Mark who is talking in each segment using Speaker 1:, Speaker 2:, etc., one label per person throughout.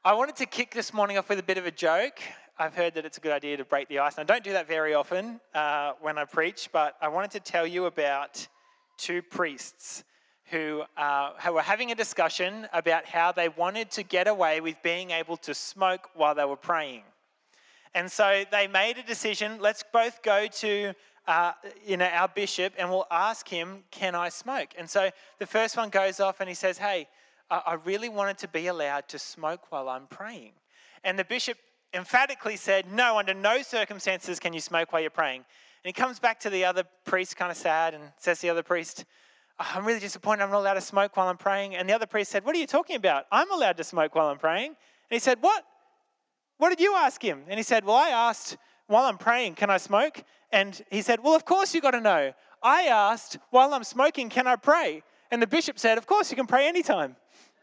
Speaker 1: I wanted to kick this morning off with a bit of a joke. I've heard that it's a good idea to break the ice. And I don't do that very often when I preach, but I wanted to tell you about two priests who were having a discussion about how they wanted to get away with being able to smoke while they were praying. And so they made a decision, let's both go to our bishop and we'll ask him, can I smoke? And so the first one goes off and he says, hey, I really wanted to be allowed to smoke while I'm praying. And the bishop emphatically said, no, under no circumstances can you smoke while you're praying. And he comes back to the other priest kind of sad and says to the other priest, I'm really disappointed I'm not allowed to smoke while I'm praying. And the other priest said, what are you talking about? I'm allowed to smoke while I'm praying. And he said, what? What did you ask him? And he said, well, I asked while I'm praying, can I smoke? And he said, well, of course you got to know. I asked while I'm smoking, can I pray? And the bishop said, of course you can pray anytime.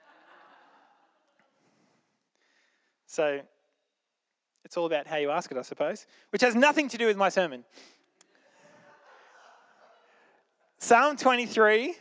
Speaker 1: So it's all about how you ask it, I suppose, which has nothing to do with my sermon. Psalm 23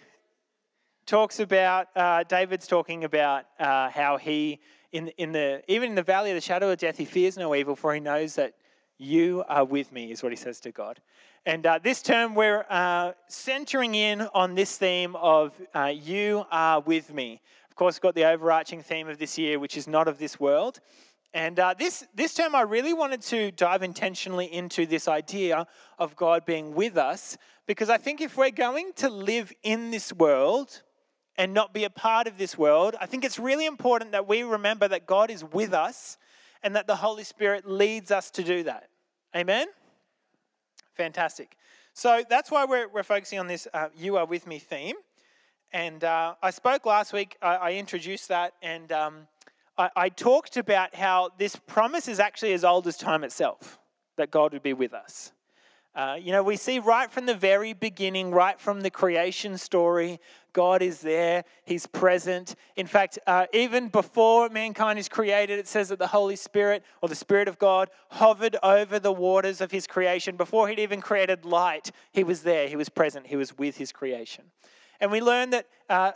Speaker 1: talks about, David's talking about how he, even in the valley of the shadow of death, he fears no evil, for he knows that you are with me, is what he says to God. And this term, we're centering in on this theme of you are with me. Of course, we've got the overarching theme of this year, which is not of this world. And this term, I really wanted to dive intentionally into this idea of God being with us, because I think if we're going to live in this world and not be a part of this world, I think it's really important that we remember that God is with us and that the Holy Spirit leads us to do that. Amen? Fantastic. So that's why we're focusing on this You Are With Me theme. And I spoke last week, I introduced that, and I talked about how this promise is actually as old as time itself, that God would be with us. We see right from the very beginning, right from the creation story, God is there, He's present. In fact, even before mankind is created, it says that the Holy Spirit, or the Spirit of God, hovered over the waters of His creation. Before He'd even created light, He was there, He was present, He was with His creation. And we learn that,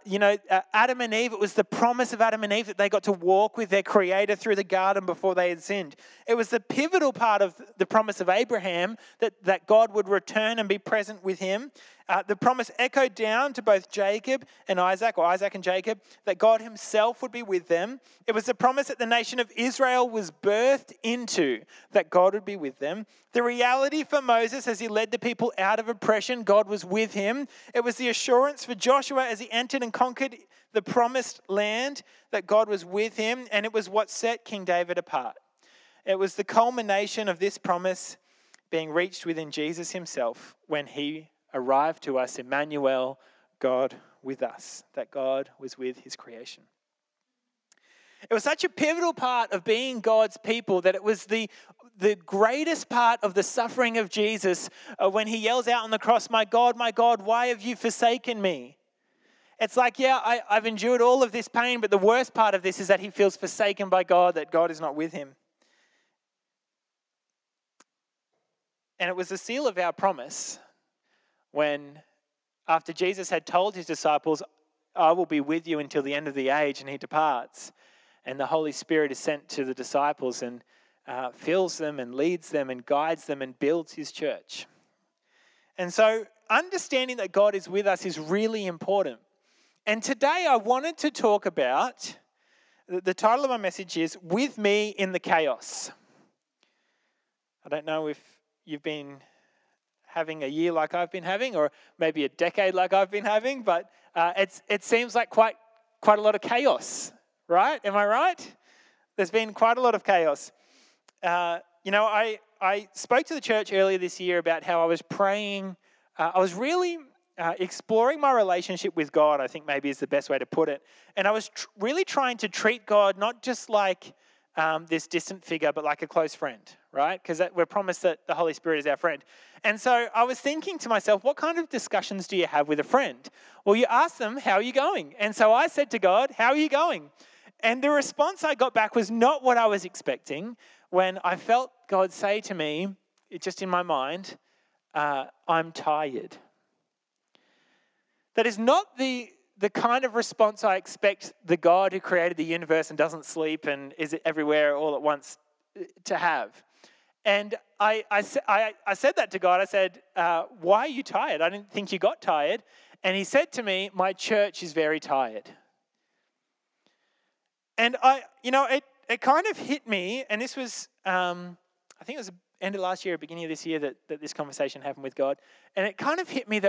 Speaker 1: Adam and Eve, it was the promise of Adam and Eve that they got to walk with their Creator through the garden before they had sinned. It was the pivotal part of the promise of Abraham that God would return and be present with him. The promise echoed down to both Jacob and Isaac, or Isaac and Jacob, that God himself would be with them. It was the promise that the nation of Israel was birthed into, that God would be with them. The reality for Moses as he led the people out of oppression, God was with him. It was the assurance for Joshua as he entered and conquered the promised land, that God was with him. And it was what set King David apart. It was the culmination of this promise being reached within Jesus himself when he arrived to us, Emmanuel, God with us, that God was with his creation. It was such a pivotal part of being God's people that it was the greatest part of the suffering of Jesus when he yells out on the cross, my God, why have you forsaken me? It's like, I've endured all of this pain, but the worst part of this is that he feels forsaken by God, that God is not with him. And it was the seal of our promise when, after Jesus had told his disciples, I will be with you until the end of the age, and he departs, and the Holy Spirit is sent to the disciples and fills them and leads them and guides them and builds his church. And so understanding that God is with us is really important. And today I wanted to talk about, the title of my message is, With Me in the Chaos. I don't know if you've been having a year like I've been having, or maybe a decade like I've been having, but it seems like quite a lot of chaos, right? Am I right? There's been quite a lot of chaos. I spoke to the church earlier this year about how I was praying. I was really exploring my relationship with God, I think maybe is the best way to put it. And I was really trying to treat God not just like this distant figure, but like a close friend, right? Because we're promised that the Holy Spirit is our friend. And so I was thinking to myself, what kind of discussions do you have with a friend? Well, you ask them, how are you going? And so I said to God, how are you going? And the response I got back was not what I was expecting, when I felt God say to me, just in my mind, I'm tired. That is not the the kind of response I expect the God who created the universe and doesn't sleep and is everywhere all at once to have. And I said that to God. I said, why are you tired? I didn't think you got tired. And he said to me, my church is very tired. And it kind of hit me, and this was, I think it was the end of last year, beginning of this year that this conversation happened with God. And it kind of hit me that,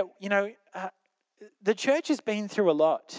Speaker 1: the church has been through a lot.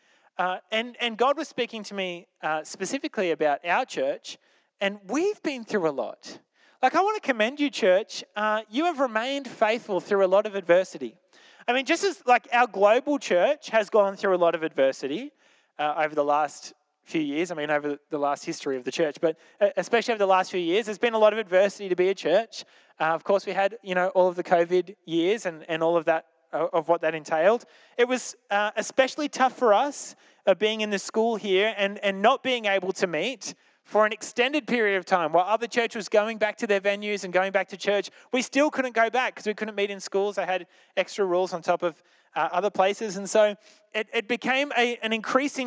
Speaker 1: And God was speaking to me specifically about our church, and we've been through a lot. Like, I want to commend you, church. You have remained faithful through a lot of adversity. I mean, just as like our global church has gone through a lot of adversity over the last few years, I mean, over the last history of the church, but especially over the last few years, there's been a lot of adversity to be a church. Of course, we had, all of the COVID years and all of that, of what that entailed. It was especially tough for us being in the school here and not being able to meet for an extended period of time. While other churches was going back to their venues and going back to church, we still couldn't go back because we couldn't meet in schools. They had extra rules on top of other places. And so it became an increasing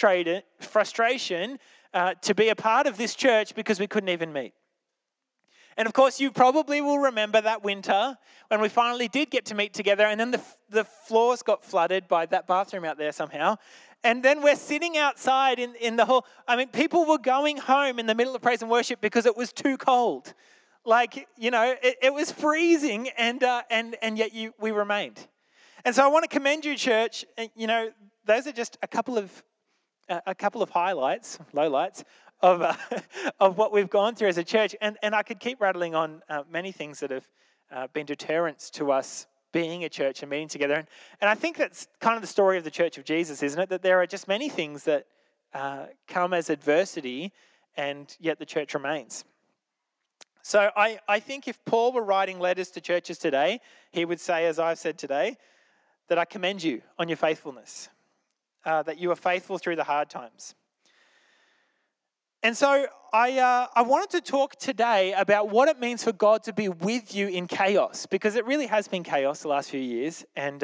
Speaker 1: frustration to be a part of this church because we couldn't even meet. And of course, you probably will remember that winter when we finally did get to meet together, and then the floors got flooded by that bathroom out there somehow. And then we're sitting outside in the hall. I mean, people were going home in the middle of praise and worship because it was too cold. Like, it was freezing, and yet we remained. And so I want to commend you, church. Those are just a couple of highlights, lowlights of what we've gone through as a church. And I could keep rattling on many things that have been deterrents to us being a church and meeting together. And I think that's kind of the story of the Church of Jesus, isn't it? That there are just many things that come as adversity, and yet the church remains. So I think if Paul were writing letters to churches today, he would say, as I've said today, that I commend you on your faithfulness, that you are faithful through the hard times. And so I wanted to talk today about what it means for God to be with you in chaos, because it really has been chaos the last few years. And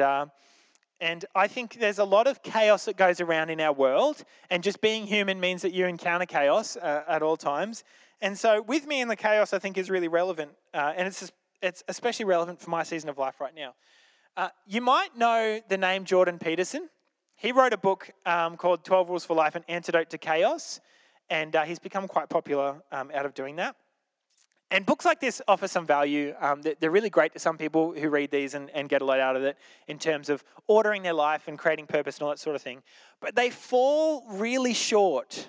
Speaker 1: I think there's a lot of chaos that goes around in our world, and just being human means that you encounter chaos at all times. And so with me in the chaos, I think is really relevant, and it's especially relevant for my season of life right now. You might know the name Jordan Peterson. He wrote a book called 12 Rules for Life, An Antidote to Chaos. And he's become quite popular out of doing that. And books like this offer some value. They're really great to some people who read these and get a lot out of it in terms of ordering their life and creating purpose and all that sort of thing. But they fall really short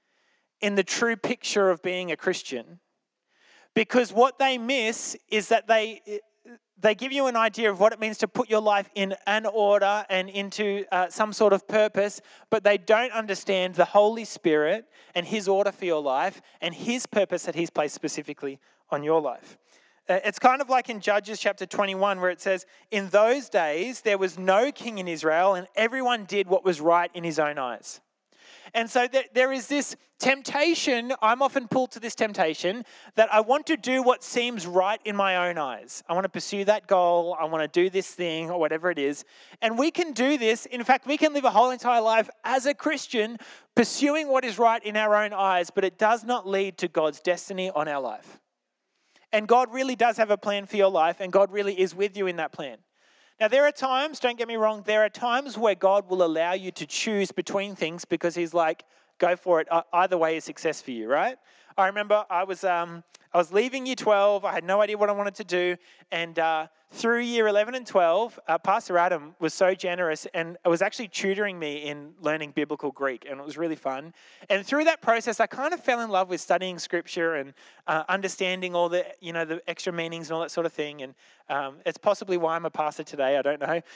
Speaker 1: in the true picture of being a Christian, because what they miss is that they give you an idea of what it means to put your life in an order and into some sort of purpose, but they don't understand the Holy Spirit and His order for your life and His purpose that He's placed specifically on your life. It's kind of like in Judges chapter 21, where it says, in those days there was no king in Israel, and everyone did what was right in his own eyes. And so there is this temptation, I'm often pulled to this temptation, that I want to do what seems right in my own eyes. I want to pursue that goal, I want to do this thing, or whatever it is. And we can do this. In fact, we can live a whole entire life as a Christian pursuing what is right in our own eyes, but it does not lead to God's destiny on our life. And God really does have a plan for your life, and God really is with you in that plan. Now, there are times, don't get me wrong, there are times where God will allow you to choose between things because He's like, go for it. Either way is success for you, right? I remember I was leaving year 12. I had no idea what I wanted to do. And through year 11 and 12, Pastor Adam was so generous and was actually tutoring me in learning biblical Greek. And it was really fun. And through that process, I kind of fell in love with studying scripture and understanding all the, the extra meanings and all that sort of thing. And it's possibly why I'm a pastor today. I don't know.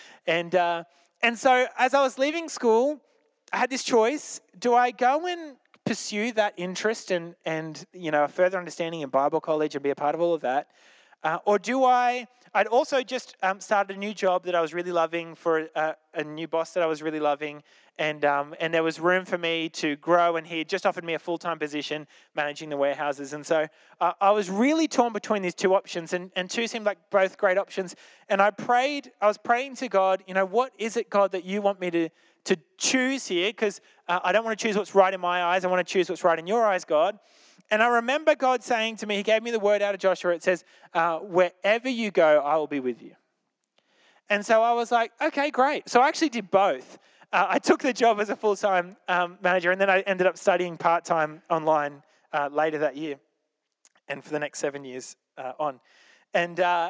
Speaker 1: And so as I was leaving school, I had this choice. Do I go and pursue that interest and a further understanding in Bible college and be a part of all of that? Or do I'd also just started a new job that I was really loving for a new boss that I was really loving. And there was room for me to grow, and he had just offered me a full-time position managing the warehouses. And so I was really torn between these two options, and two seemed like both great options. And I was praying to God, what is it, God, that you want me to choose here because I don't want to choose what's right in my eyes. I want to choose what's right in your eyes, God. And I remember God saying to me, he gave me the word out of Joshua. It says, wherever you go, I will be with you. And so I was like, okay, great. So I actually did both. I took the job as a full-time manager, and then I ended up studying part-time online later that year and for the next 7 years on. There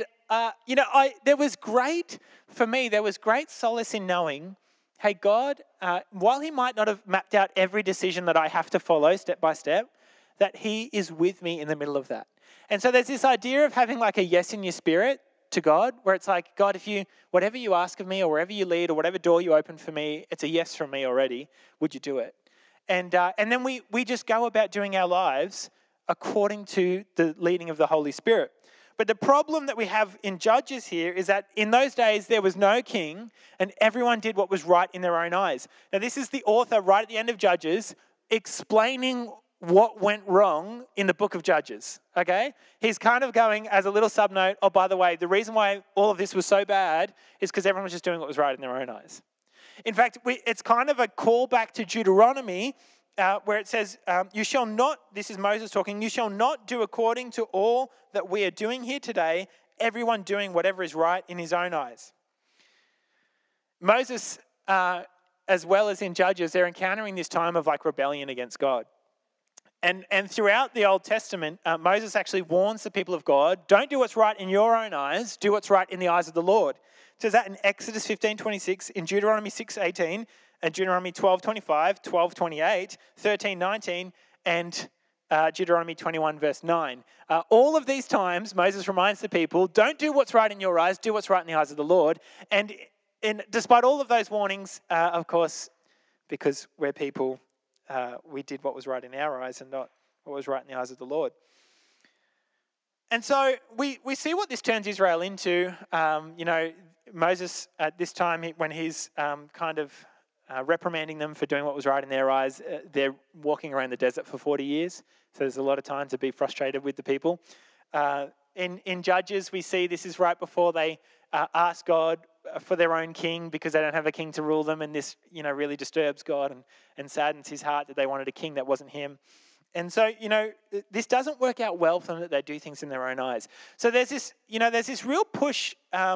Speaker 1: was great, for me, there was great solace in knowing, hey, God, while he might not have mapped out every decision that I have to follow step by step, that he is with me in the middle of that. And so there's this idea of having like a yes in your spirit to God, where it's like, God, whatever you ask of me or wherever you lead or whatever door you open for me, it's a yes from me already. Would you do it? And then we just go about doing our lives according to the leading of the Holy Spirit. But the problem that we have in Judges here is that in those days there was no king and everyone did what was right in their own eyes. Now this is the author right at the end of Judges explaining what went wrong in the book of Judges, okay? He's kind of going as a little subnote, oh, by the way, the reason why all of this was so bad is because everyone was just doing what was right in their own eyes. In fact, it's kind of a callback to Deuteronomy where it says, you shall not, this is Moses talking, you shall not do according to all that we are doing here today, everyone doing whatever is right in his own eyes. Moses, as well as in Judges, they're encountering this time of like rebellion against God. And throughout the Old Testament, Moses actually warns the people of God, don't do what's right in your own eyes, do what's right in the eyes of the Lord. It says that in Exodus 15:26, in Deuteronomy 6:18, and Deuteronomy 12:25, 12:28, 13:19, and Deuteronomy 21 verse 9. All of these times, Moses reminds the people, don't do what's right in your eyes, do what's right in the eyes of the Lord. And despite all of those warnings, of course, because we're people, we did what was right in our eyes and not what was right in the eyes of the Lord. And so we see what this turns Israel into. Moses at this time, when he's kind of reprimanding them for doing what was right in their eyes, they're walking around the desert for 40 years. So there's a lot of time to be frustrated with the people. In Judges, we see this is right before they ask God for their own king because they don't have a king to rule them, and this really disturbs God and saddens his heart that they wanted a king that wasn't him. And so this doesn't work out well for them that they do things in their own eyes. So there's this real push.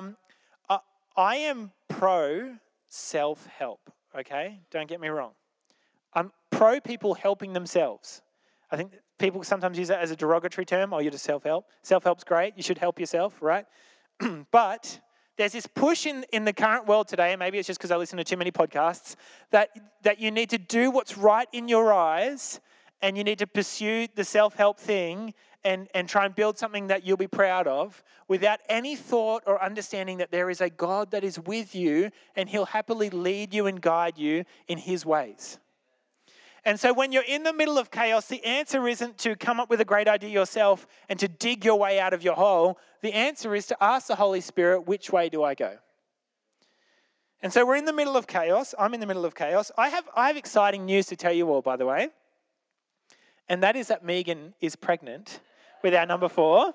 Speaker 1: I am pro self-help. Okay, don't get me wrong. I'm pro people helping themselves. I think people sometimes use that as a derogatory term. Oh, you're just self-help. Self-help's great. You should help yourself, right? But there's this push in the current world today, and maybe it's just because I listen to too many podcasts, that you need to do what's right in your eyes and you need to pursue the self-help thing and try and build something that you'll be proud of without any thought or understanding that there is a God that is with you and he'll happily lead you and guide you in his ways. And so when you're in the middle of chaos, the answer isn't to come up with a great idea yourself and to dig your way out of your hole. The answer is to ask the Holy Spirit, which way do I go? And so we're in the middle of chaos. I'm in the middle of chaos. I have exciting news to tell you all, by the way. And that is that Megan is pregnant with our number 4.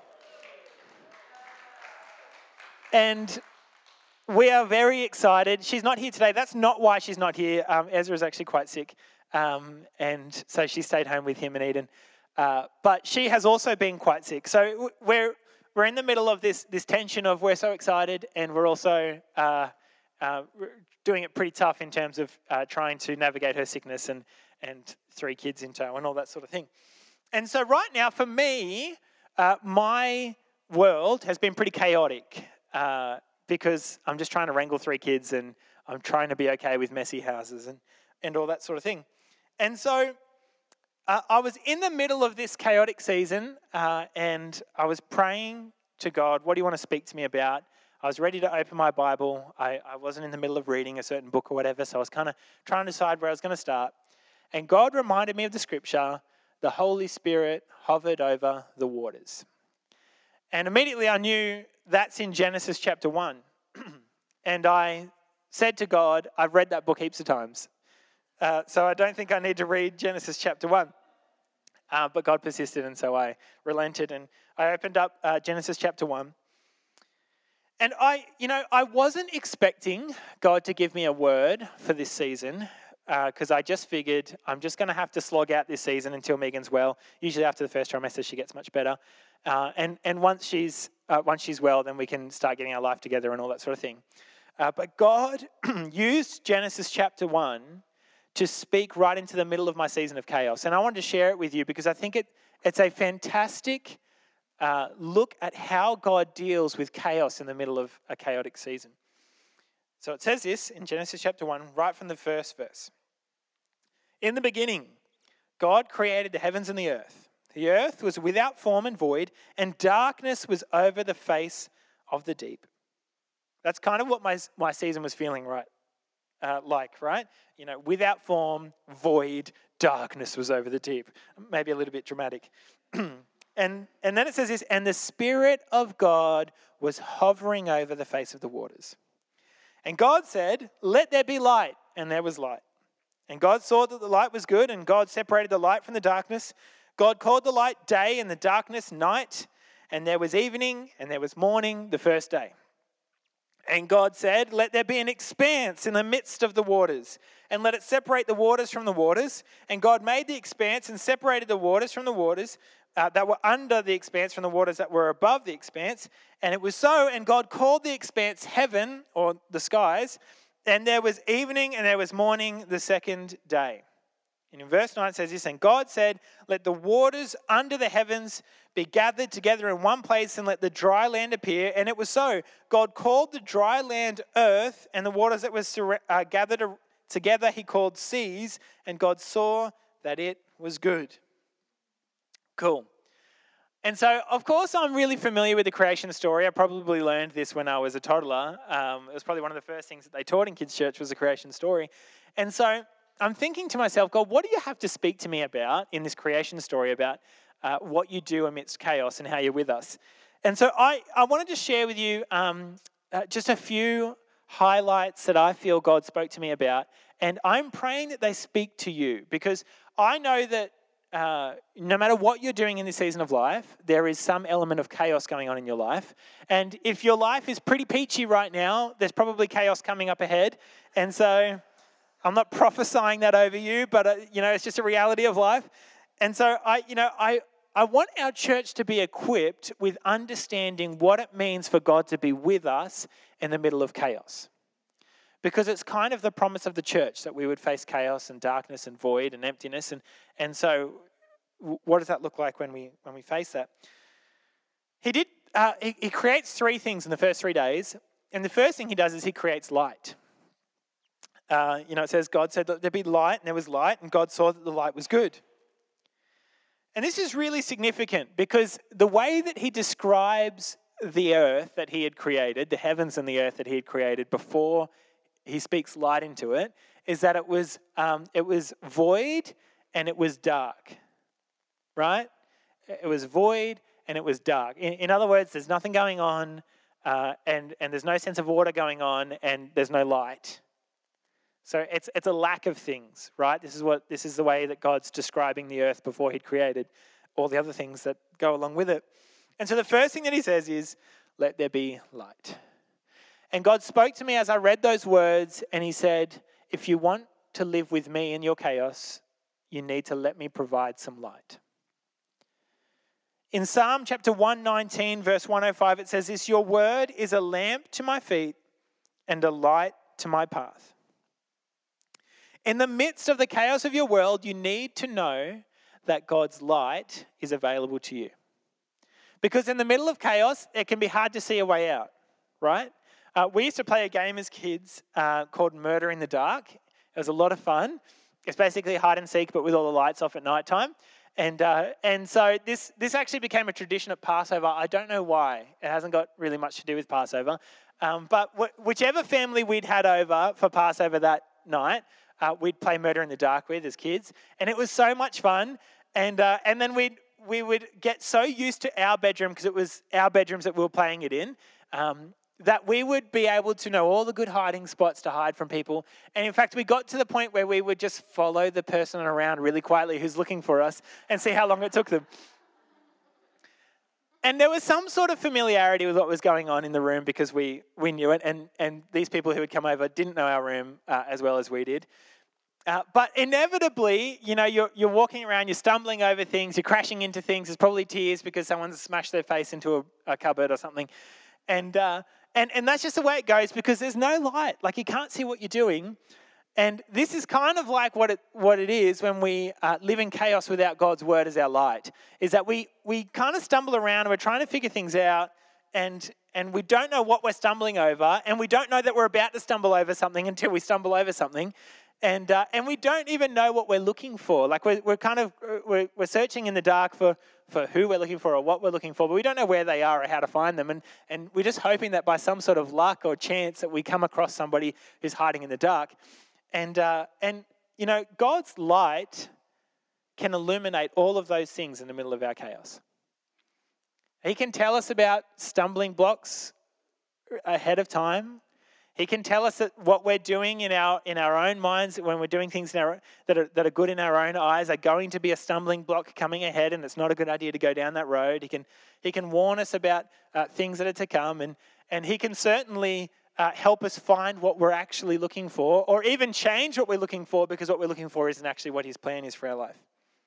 Speaker 1: And we are very excited. She's not here today. That's not why she's not here. Ezra is actually quite sick. And so she stayed home with him and Eden. But she has also been quite sick. So we're in the middle of this tension of we're so excited and we're also doing it pretty tough in terms of trying to navigate her sickness and 3 kids in tow and all that sort of thing. And so right now for me, my world has been pretty chaotic because I'm just trying to wrangle 3 kids and I'm trying to be okay with messy houses and all that sort of thing. And so I was in the middle of this chaotic season and I was praying to God, what do you want to speak to me about? I was ready to open my Bible. I wasn't in the middle of reading a certain book or whatever, so I was kind of trying to decide where I was going to start. And God reminded me of the scripture, the Holy Spirit hovered over the waters. And immediately I knew that's in Genesis chapter 1. And I said to God, I've read that book heaps of times. So I don't think I need to read Genesis chapter 1. But God persisted, and so I relented. And I opened up Genesis chapter 1. And I wasn't expecting God to give me a word for this season because I just figured I'm just going to have to slog out this season until Megan's well. Usually after the first trimester, she gets much better. And once she's well, then we can start getting our life together and all that sort of thing. But God used Genesis chapter 1 to speak right into the middle of my season of chaos. And I wanted to share it with you because I think it's a fantastic look at how God deals with chaos in the middle of a chaotic season. So it says this in Genesis chapter 1, right from the first verse. In the beginning, God created the heavens and the earth. The earth was without form and void, and darkness was over the face of the deep. That's kind of what my season was feeling right? Without form, void, darkness was over the deep. Maybe a little bit dramatic. And then it says this, and the Spirit of God was hovering over the face of the waters. And God said, let there be light, and there was light. And God saw that the light was good, and God separated the light from the darkness. God called the light day, and the darkness night, and there was evening, and there was morning the first day. And God said, let there be an expanse in the midst of the waters, and let it separate the waters from the waters. And God made the expanse and separated the waters from the waters that were under the expanse from the waters that were above the expanse. And it was so, and God called the expanse heaven, or the skies, and there was evening and there was morning the second day. And in verse 9 it says this, and God said, let the waters under the heavens be gathered together in one place, and let the dry land appear. And it was so. God called the dry land earth, and the waters that were gathered together he called seas, and God saw that it was good. Cool. And so, of course, I'm really familiar with the creation story. I probably learned this when I was a toddler. It was probably one of the first things that they taught in kids' church was the creation story. And so I'm thinking to myself, God, what do you have to speak to me about in this creation story about what you do amidst chaos and how you're with us? And so I wanted to share with you just a few highlights that I feel God spoke to me about. And I'm praying that they speak to you because I know that no matter what you're doing in this season of life, there is some element of chaos going on in your life. And if your life is pretty peachy right now, there's probably chaos coming up ahead. And so I'm not prophesying that over you, but it's just a reality of life. And so I want our church to be equipped with understanding what it means for God to be with us in the middle of chaos. Because it's kind of the promise of the church that we would face chaos and darkness and void and emptiness. And so what does that look like when we face that? He creates three things in the first 3 days. And the first thing he does is he creates light. It says God said that there be light, and there was light, and God saw that the light was good. And this is really significant because the way that he describes the earth that he had created, the heavens and the earth that he had created before he speaks light into it, is that it was void and it was dark, right? It was void and it was dark. In other words, there's nothing going on and there's no sense of order going on and there's no light. So it's a lack of things, right? This is the way that God's describing the earth before he'd created all the other things that go along with it. And so the first thing that he says is, let there be light. And God spoke to me as I read those words, and he said, if you want to live with me in your chaos, you need to let me provide some light. In Psalm chapter 119, verse 105, it says this, your word is a lamp to my feet and a light to my path. In the midst of the chaos of your world, you need to know that God's light is available to you. Because in the middle of chaos, it can be hard to see a way out, right? We used to play a game as kids called Murder in the Dark. It was a lot of fun. It's basically hide and seek, but with all the lights off at night time. And so this actually became a tradition at Passover. I don't know why. It hasn't got really much to do with Passover. But whichever family we'd had over for Passover that night, we'd play Murder in the Dark with as kids. And it was so much fun. And then we would get so used to our bedroom, because it was our bedrooms that we were playing it in, that we would be able to know all the good hiding spots to hide from people. And in fact, we got to the point where we would just follow the person around really quietly who's looking for us and see how long it took them. And there was some sort of familiarity with what was going on in the room because we knew it, and these people who had come over didn't know our room as well as we did. But inevitably, you're walking around, you're stumbling over things, you're crashing into things. There's probably tears because someone's smashed their face into a cupboard or something. And that's just the way it goes because there's no light. Like you can't see what you're doing. And this is kind of like what it is when we live in chaos without God's word as our light, is that we kind of stumble around and we're trying to figure things out and we don't know what we're stumbling over and we don't know that we're about to stumble over something until we stumble over something. And we don't even know what we're looking for. Like we're searching in the dark for who we're looking for or what we're looking for, but we don't know where they are or how to find them. And we're just hoping that by some sort of luck or chance that we come across somebody who's hiding in the dark. And God's light can illuminate all of those things in the middle of our chaos. He can tell us about stumbling blocks ahead of time. He can tell us that what we're doing in our own minds, when we're doing things that are good in our own eyes, are going to be a stumbling block coming ahead, and it's not a good idea to go down that road. He can warn us about things that are to come, and he can certainly help us find what we're actually looking for, or even change what we're looking for because what we're looking for isn't actually what his plan is for our life.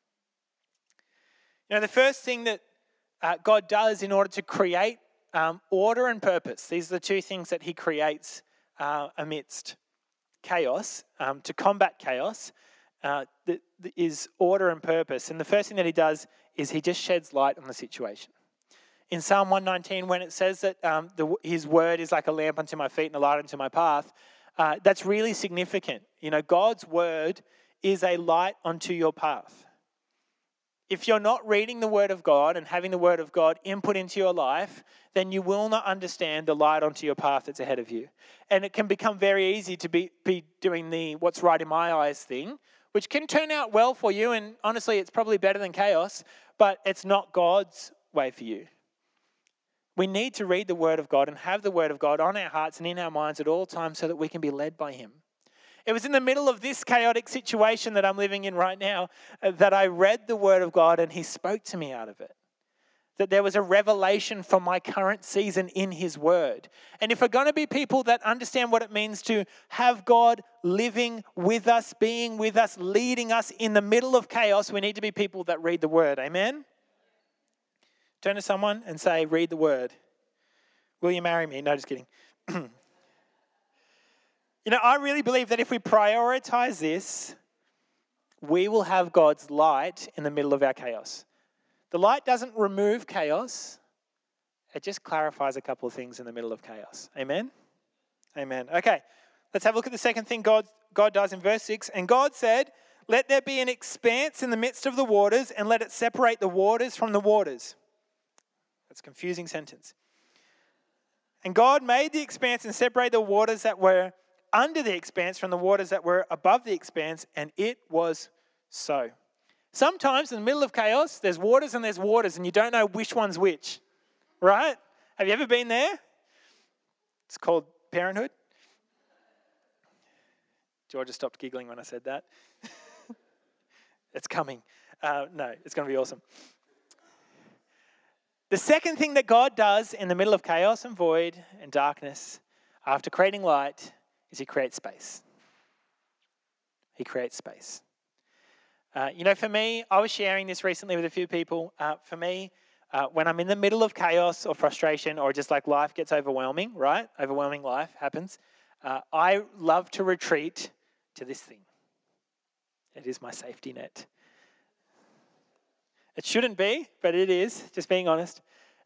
Speaker 1: The first thing that God does in order to create order and purpose, these are the two things that he creates amidst chaos, to combat chaos, is order and purpose. And the first thing that he does is he just sheds light on the situation. In Psalm 119, when it says that his word is like a lamp unto my feet and a light unto my path, that's really significant. God's word is a light unto your path. If you're not reading the word of God and having the word of God input into your life, then you will not understand the light onto your path that's ahead of you. And it can become very easy to be doing the what's right in my eyes thing, which can turn out well for you. And honestly, it's probably better than chaos, but it's not God's way for you. We need to read the word of God and have the word of God on our hearts and in our minds at all times so that we can be led by him. It was in the middle of this chaotic situation that I'm living in right now that I read the word of God and he spoke to me out of it. That there was a revelation for my current season in his word. And if we're going to be people that understand what it means to have God living with us, being with us, leading us in the middle of chaos, we need to be people that read the word. Amen? Turn to someone and say, read the word. Will you marry me? No, just kidding. I really believe that if we prioritize this, we will have God's light in the middle of our chaos. The light doesn't remove chaos. It just clarifies a couple of things in the middle of chaos. Amen? Amen. Okay, let's have a look at the second thing God does in verse 6. And God said, let there be an expanse in the midst of the waters and let it separate the waters from the waters. That's a confusing sentence. And God made the expanse and separated the waters that were under the expanse from the waters that were above the expanse, and it was so. Sometimes in the middle of chaos, there's waters and you don't know which one's which, right? Have you ever been there? It's called parenthood. Georgia stopped giggling when I said that. It's coming. No, it's going to be awesome. The second thing that God does in the middle of chaos and void and darkness, after creating light, is he creates space. He creates space. For me, I was sharing this recently with a few people. For me, when I'm in the middle of chaos or frustration or just like life gets overwhelming, right? Overwhelming life happens. I love to retreat to this thing. It is my safety net. It shouldn't be, but it is, just being honest.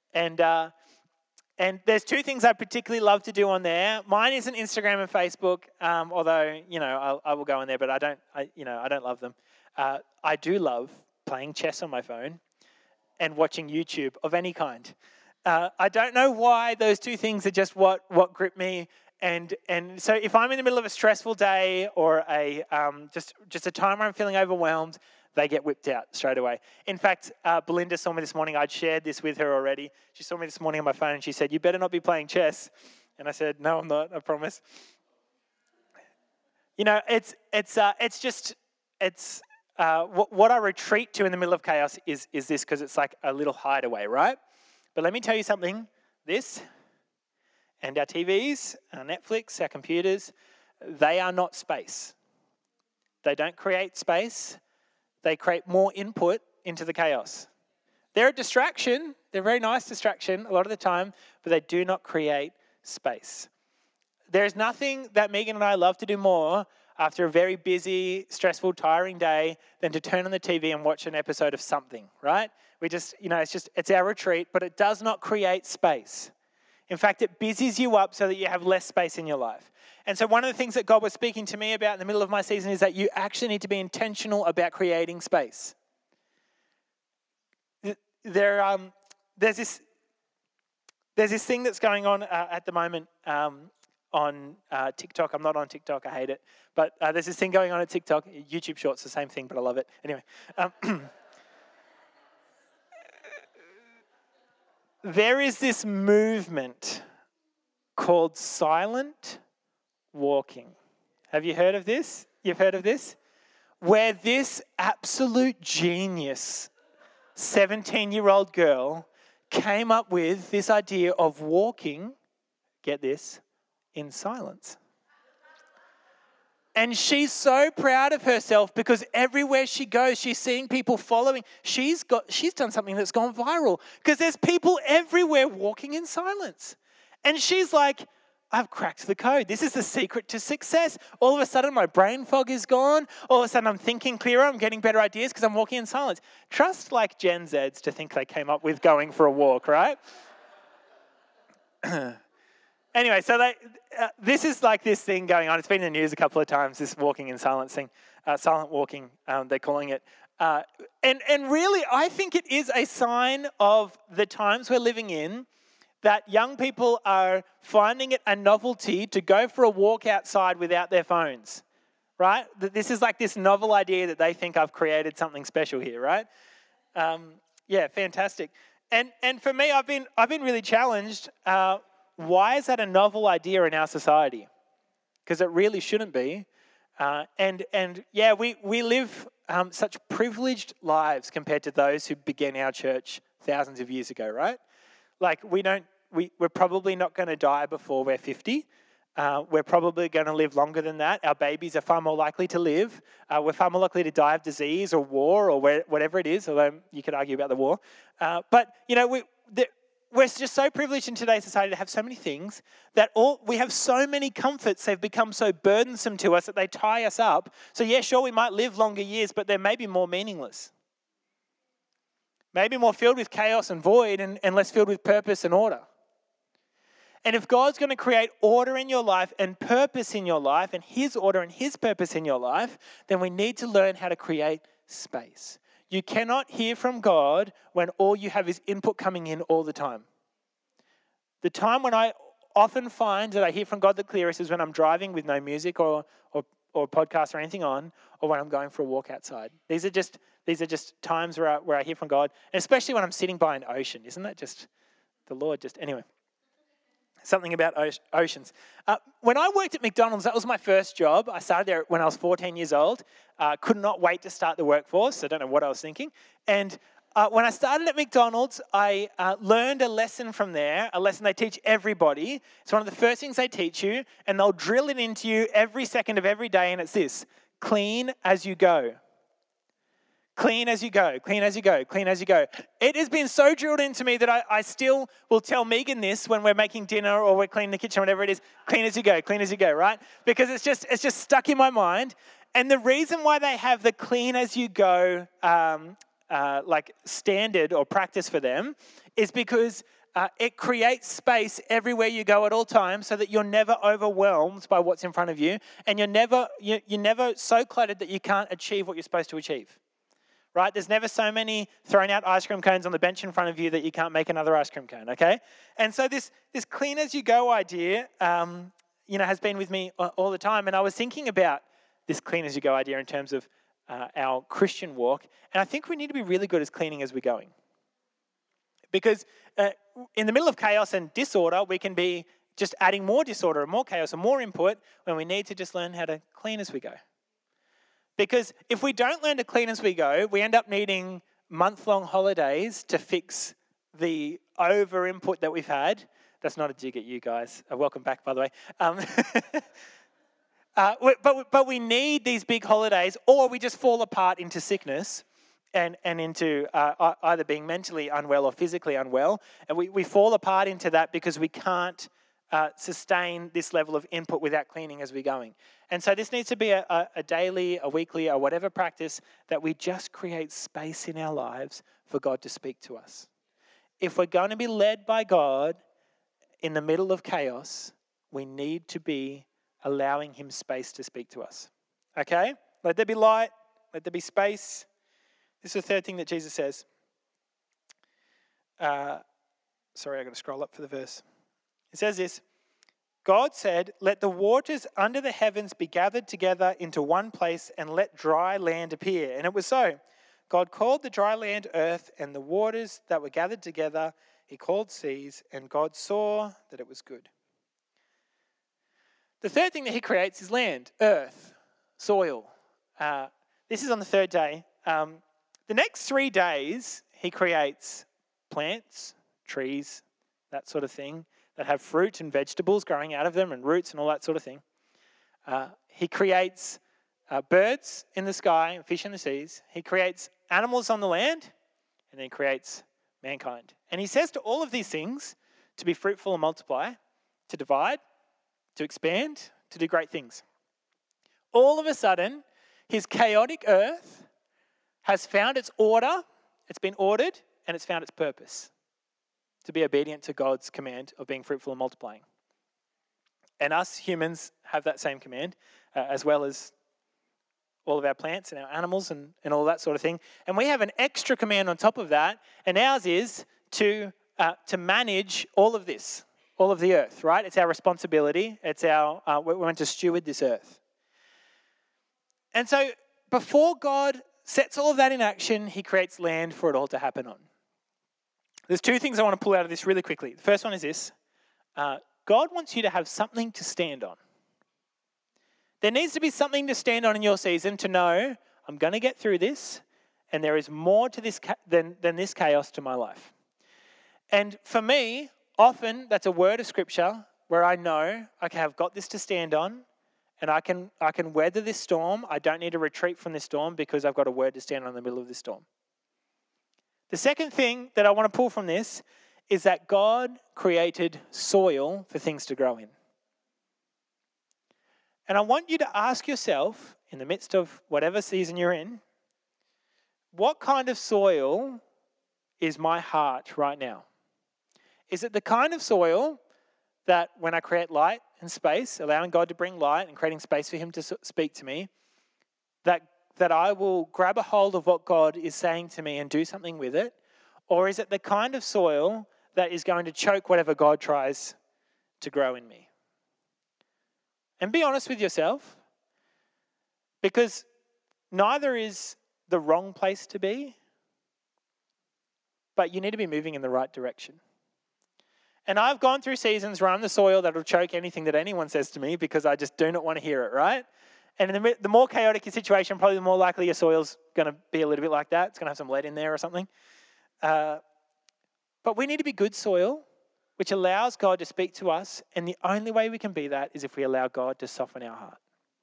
Speaker 1: And there's two things I particularly love to do on there. Mine isn't Instagram and Facebook, although, I will go on there, but I don't love them. I do love playing chess on my phone and watching YouTube of any kind. I don't know why those two things are just what grip me. And so if I'm in the middle of a stressful day or just a time where I'm feeling overwhelmed, they get whipped out straight away. In fact, Belinda saw me this morning. I'd shared this with her already. She saw me this morning on my phone and she said, "You better not be playing chess." And I said, "No, I'm not. I promise." What I retreat to in the middle of chaos is this, because it's like a little hideaway, right? But let me tell you something. This and our TVs, our Netflix, our computers, they are not space. They don't create space. They create more input into the chaos. They're a distraction. They're a very nice distraction a lot of the time, but they do not create space. There's nothing that Megan and I love to do more after a very busy, stressful, tiring day than to turn on the TV and watch an episode of something, right? We just, it's our retreat, but it does not create space. In fact, it busies you up so that you have less space in your life. And so one of the things that God was speaking to me about in the middle of my season is that you actually need to be intentional about creating space. There's this thing that's going on at the moment on TikTok. I'm not on TikTok. I hate it. But there's this thing going on at TikTok. YouTube Shorts, the same thing, but I love it. Anyway. There is this movement called silent walking. Have you heard of this? You've heard of this? Where this absolute genius 17-year-old girl came up with this idea of walking, get this, in silence. And she's so proud of herself because everywhere she goes, she's seeing people following. She's done something that's gone viral because there's people everywhere walking in silence. And she's like, I've cracked the code. This is the secret to success. All of a sudden, my brain fog is gone. All of a sudden, I'm thinking clearer. I'm getting better ideas because I'm walking in silence. Trust like Gen Zs to think they came up with going for a walk, right? Anyway, so this is like this thing going on. It's been in the news a couple of times, this walking in silence thing, silent walking, they're calling it. And really, I think it is a sign of the times we're living in that young people are finding it a novelty to go for a walk outside without their phones, right? This is like this novel idea that they think I've created something special here, right? Yeah, fantastic. And for me, I've been really challenged. Why is that a novel idea in our society? Because it really shouldn't be. And yeah, we live such privileged lives compared to those who began our church thousands of years ago, right? Like we're probably not going to die before we're 50. We're probably going to live longer than that. Our babies are far more likely to live. We're far more likely to die of disease or war or whatever it is, although you could argue about the war. But, we're just so privileged in today's society to have so many things that we have so many comforts. They've become so burdensome to us that they tie us up. So yeah, sure, we might live longer years, but they're maybe more meaningless. Maybe more filled with chaos and void and less filled with purpose and order. And if God's going to create order in your life and purpose in your life and His order and His purpose in your life, then we need to learn how to create space. You cannot hear from God when all you have is input coming in all the time. The time when I often find that I hear from God the clearest is when I'm driving with no music or podcast or anything on, or when I'm going for a walk outside. These are just times where I hear from God, and especially when I'm sitting by an ocean. Isn't that just the Lord? Anyway, something about oceans. When I worked at McDonald's, that was my first job. I started there when I was 14 years old. Could not wait to start the workforce. I don't know what I was thinking. And when I started at McDonald's, I learned a lesson from there, a lesson they teach everybody. It's one of the first things they teach you, and they'll drill it into you every second of every day, and it's this: clean as you go. Clean as you go, clean as you go, clean as you go. It has been so drilled into me that I still will tell Megan this when we're making dinner or we're cleaning the kitchen, whatever it is. Clean as you go, right? Because it's just stuck in my mind. And the reason why they have the clean as you go like standard or practice for them is because it creates space everywhere you go at all times so that you're never overwhelmed by what's in front of you, and you're never so cluttered that you can't achieve what you're supposed to achieve. Right? There's never so many thrown out ice cream cones on the bench in front of you that you can't make another ice cream cone, okay? And so this clean as you go idea, has been with me all the time. And I was thinking about this clean as you go idea in terms of our Christian walk. And I think we need to be really good at cleaning as we're going. Because in the middle of chaos and disorder, we can be just adding more disorder and more chaos and more input when we need to just learn how to clean as we go. Because if we don't learn to clean as we go, we end up needing month-long holidays to fix the over input that we've had. That's not a dig at you guys. Welcome back, by the way. But we need these big holidays, or we just fall apart into sickness and into either being mentally unwell or physically unwell. And we fall apart into that because we can't sustain this level of input without cleaning as we're going. And so this needs to be a daily, a weekly, or whatever practice that we just create space in our lives for God to speak to us. If we're going to be led by God in the middle of chaos, we need to be allowing him space to speak to us. Okay? Let there be light. Let there be space. This is the third thing that Jesus says. Sorry, I've got to scroll up for the verse. It says this. God said, "Let the waters under the heavens be gathered together into one place and let dry land appear." And it was so. God called the dry land earth, and the waters that were gathered together he called seas, and God saw that it was good. The third thing that he creates is land, earth, soil. This is on the third day. The next 3 days, he creates plants, trees, that sort of thing, that have fruit and vegetables growing out of them and roots and all that sort of thing. He creates birds in the sky and fish in the seas. He creates animals on the land, and then he creates mankind. And he says to all of these things to be fruitful and multiply, to divide, to expand, to do great things. All of a sudden, his chaotic earth has found its order, it's been ordered, and it's found its purpose, to be obedient to God's command of being fruitful and multiplying. And us humans have that same command, as well as all of our plants and our animals and all that sort of thing. And we have an extra command on top of that, and ours is to manage all of this, all of the earth, right? It's our responsibility. It's we're meant to steward this earth. And so before God sets all of that in action, he creates land for it all to happen on. There's 2 things I want to pull out of this really quickly. The first one is this. God wants you to have something to stand on. There needs to be something to stand on in your season to know, I'm going to get through this, and there is more to this than this chaos to my life. And for me, often that's a word of scripture where I know, okay, I've got this to stand on, and I can weather this storm. I don't need to retreat from this storm because I've got a word to stand on in the middle of this storm. The second thing that I want to pull from this is that God created soil for things to grow in. And I want you to ask yourself, in the midst of whatever season you're in, what kind of soil is my heart right now? Is it the kind of soil that when I create light and space, allowing God to bring light and creating space for him to speak to me, that I will grab a hold of what God is saying to me and do something with it? Or is it the kind of soil that is going to choke whatever God tries to grow in me? And be honest with yourself, because neither is the wrong place to be, but you need to be moving in the right direction. And I've gone through seasons where I'm the soil that will choke anything that anyone says to me because I just do not want to hear it, right? And in the more chaotic your situation, probably the more likely your soil's going to be a little bit like that. It's going to have some lead in there or something. But we need to be good soil, which allows God to speak to us. And the only way we can be that is if we allow God to soften our heart.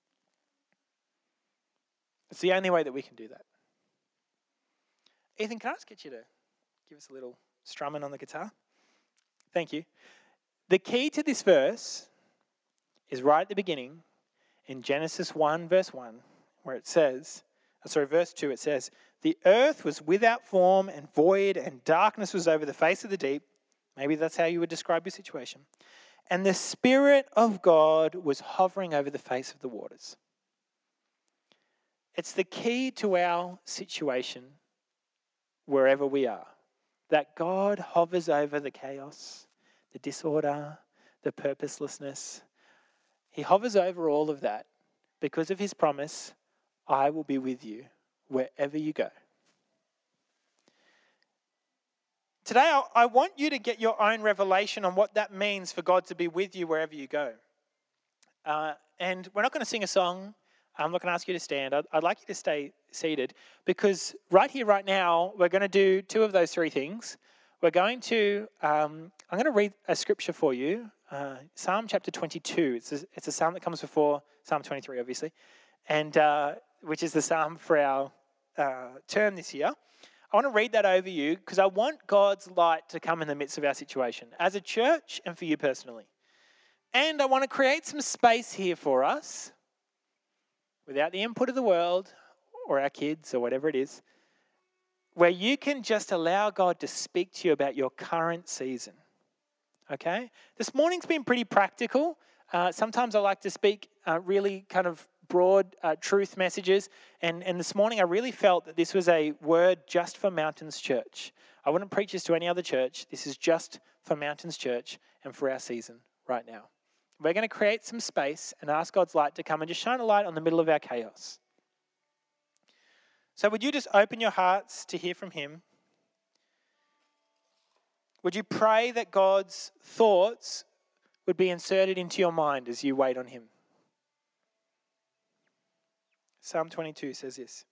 Speaker 1: It's the only way that we can do that. Ethan, can I just get you to give us a little strumming on the guitar? Thank you. The key to this verse is right at the beginning in Genesis 1, verse 1, where it says, verse 2, it says, "The earth was without form and void, and darkness was over the face of the deep." Maybe that's how you would describe your situation. "And the Spirit of God was hovering over the face of the waters." It's the key to our situation wherever we are, that God hovers over the chaos, the disorder, the purposelessness. He hovers over all of that because of his promise, I will be with you wherever you go. Today, I want you to get your own revelation on what that means for God to be with you wherever you go. And we're not going to sing a song. I'm not going to ask you to stand. I'd like you to stay seated because right here, right now, we're going to do 2 of those 3 things. We're going to, I'm going to read a scripture for you, Psalm chapter 22. It's a psalm that comes before Psalm 23, obviously, and which is the psalm for our term this year. I want to read that over you because I want God's light to come in the midst of our situation as a church and for you personally. And I want to create some space here for us without the input of the world or our kids or whatever it is, where you can just allow God to speak to you about your current season. Okay? This morning's been pretty practical. Sometimes I like to speak really kind of broad truth messages. And this morning I really felt that this was a word just for Mountains Church. I wouldn't preach this to any other church. This is just for Mountains Church and for our season right now. We're going to create some space and ask God's light to come and just shine a light on the middle of our chaos. So would you just open your hearts to hear from him? Would you pray that God's thoughts would be inserted into your mind as you wait on him? Psalm 22 says this.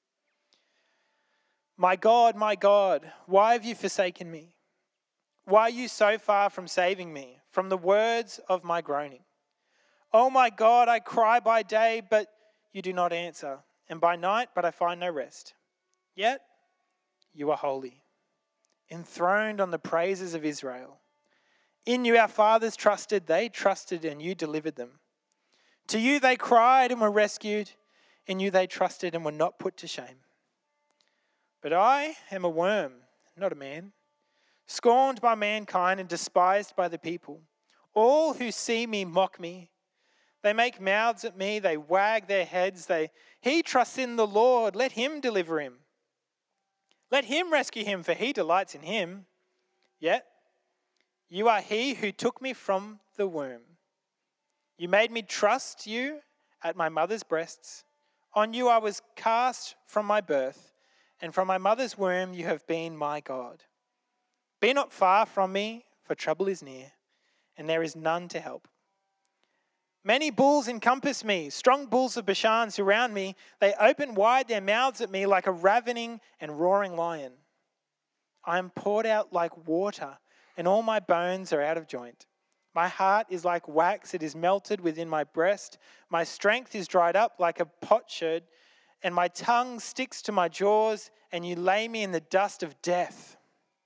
Speaker 1: My God, why have you forsaken me? Why are you so far from saving me, from the words of my groaning? Oh my God, I cry by day, but you do not answer, and by night, but I find no rest. Yet you are holy, enthroned on the praises of Israel. In you our fathers trusted, they trusted, and you delivered them. To you they cried and were rescued. In you they trusted and were not put to shame. But I am a worm, not a man, scorned by mankind and despised by the people. All who see me mock me. They make mouths at me, they wag their heads. He trusts in the Lord, let him deliver him. Let him rescue him, for he delights in him. Yet you are he who took me from the womb. You made me trust you at my mother's breasts. On you I was cast from my birth, and from my mother's womb you have been my God. Be not far from me, for trouble is near, and there is none to help. Many bulls encompass me, strong bulls of Bashan surround me. They open wide their mouths at me like a ravening and roaring lion. I am poured out like water, and all my bones are out of joint. My heart is like wax, it is melted within my breast. My strength is dried up like a potsherd, and my tongue sticks to my jaws, and you lay me in the dust of death.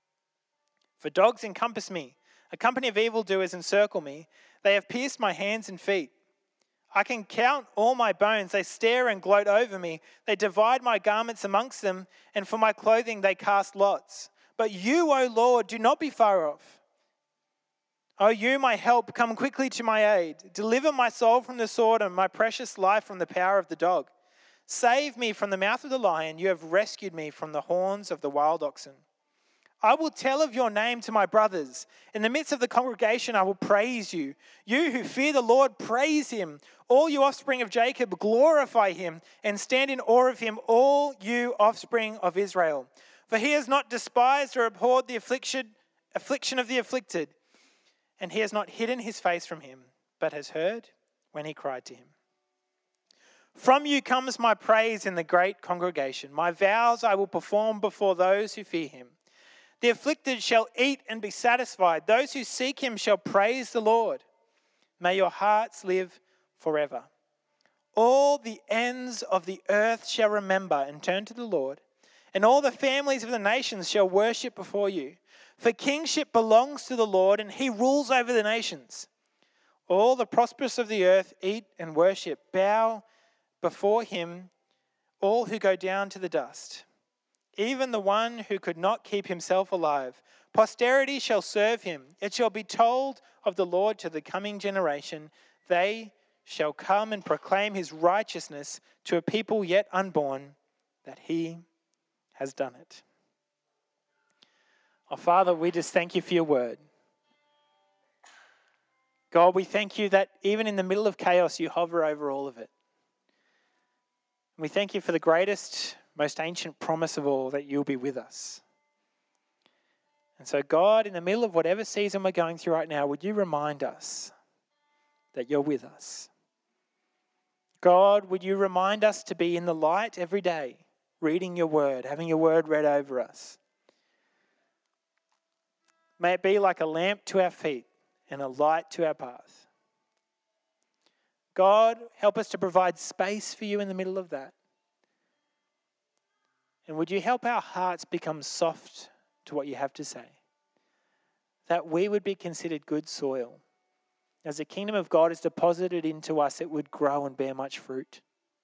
Speaker 1: For dogs encompass me, a company of evildoers encircle me. They have pierced my hands and feet. I can count all my bones. They stare and gloat over me. They divide my garments amongst them, and for my clothing they cast lots. But you, O Lord, do not be far off. O you, my help, come quickly to my aid. Deliver my soul from the sword and my precious life from the power of the dog. Save me from the mouth of the lion. You have rescued me from the horns of the wild oxen. I will tell of your name to my brothers. In the midst of the congregation, I will praise you. You who fear the Lord, praise him. All you offspring of Jacob, glorify him and stand in awe of him, all you offspring of Israel. For he has not despised or abhorred the affliction of the afflicted, and he has not hidden his face from him, but has heard when he cried to him. From you comes my praise in the great congregation. My vows I will perform before those who fear him. The afflicted shall eat and be satisfied. Those who seek him shall praise the Lord. May your hearts live forever. All the ends of the earth shall remember and turn to the Lord, and all the families of the nations shall worship before you. For kingship belongs to the Lord, and he rules over the nations. All the prosperous of the earth eat and worship. Bow before him, all who go down to the dust. Even the one who could not keep himself alive. Posterity shall serve him. It shall be told of the Lord to the coming generation. They shall come and proclaim his righteousness to a people yet unborn, that he has done it. Oh, Father, we just thank you for your word. God, we thank you that even in the middle of chaos, you hover over all of it. We thank you for the greatest, most ancient promise of all, that you'll be with us. And so, God, in the middle of whatever season we're going through right now, would you remind us that you're with us? God, would you remind us to be in the light every day, reading your word, having your word read over us? May it be like a lamp to our feet and a light to our path. God, help us to provide space for you in the middle of that. And would you help our hearts become soft to what you have to say? That we would be considered good soil. As the kingdom of God is deposited into us, it would grow and bear much fruit.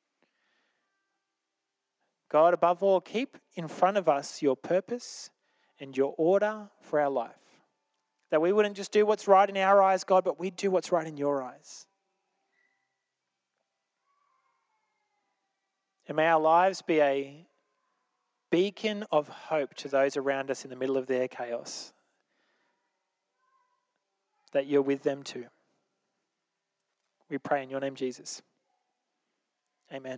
Speaker 1: God, above all, keep in front of us your purpose and your order for our life. That we wouldn't just do what's right in our eyes, God, but we'd do what's right in your eyes. And may our lives be a beacon of hope to those around us in the middle of their chaos. That you're with them too. We pray in your name, Jesus. Amen.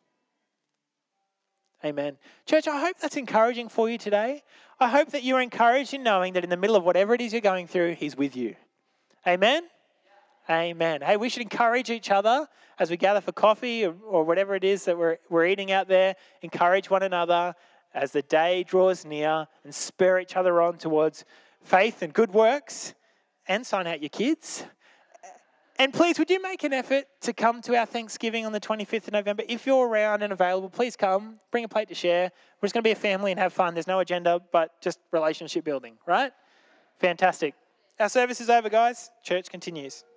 Speaker 1: Amen. Church, I hope that's encouraging for you today. I hope that you're encouraged in knowing that in the middle of whatever it is you're going through, He's with you. Amen? Yeah. Amen. Hey, we should encourage each other as we gather for coffee or whatever it is that we're eating out there. Encourage one another as the day draws near and spur each other on towards faith and good works, and sign out your kids. And please, would you make an effort to come to our Thanksgiving on the 25th of November? If you're around and available, please come. Bring a plate to share. We're just going to be a family and have fun. There's no agenda, but just relationship building, right? Fantastic. Our service is over, guys. Church continues.